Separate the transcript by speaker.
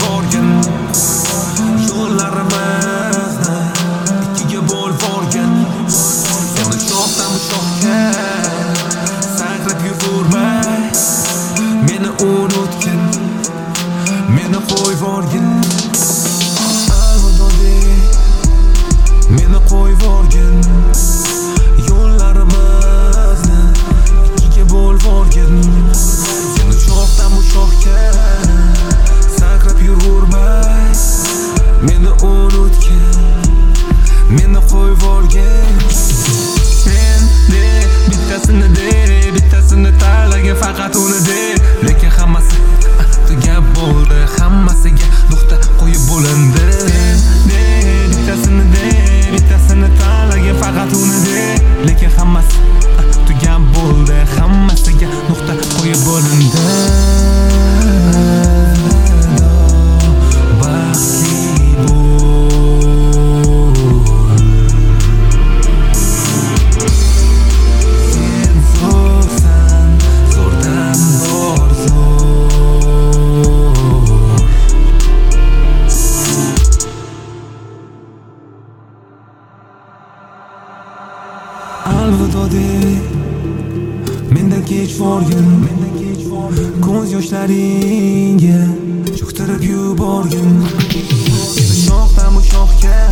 Speaker 1: borgin, yo'llarimizni ikkiga bo'lib borgin. Seni shoxdan bu shoxga sakrab yurmay, meni unutgin, meni qo'yib borgin. Meni qo'yib borgin, yo'llarimizni ikkiga bo'lib borgin. Seni shoxdan bu shoxga sakrab yurmay, meni unutgin, meni qo'yib borgin. Sende bittasini de, bittasini tanlagan faqat uni de. Lekin hammasi tugab bo'ldi, hammasiga nuqta qo'yib bo'lindi. Sende bittasini de, bittasini tanlagan faqat uni de. Lekin hammasi tugab bo'ldi, hammasiga nuqta qo'yib bo'lindi. Alvido de, mendan kech borgin, ko'z yoshlaringga cho'ktirib yuborgin. Seni shoxdan bu shoxga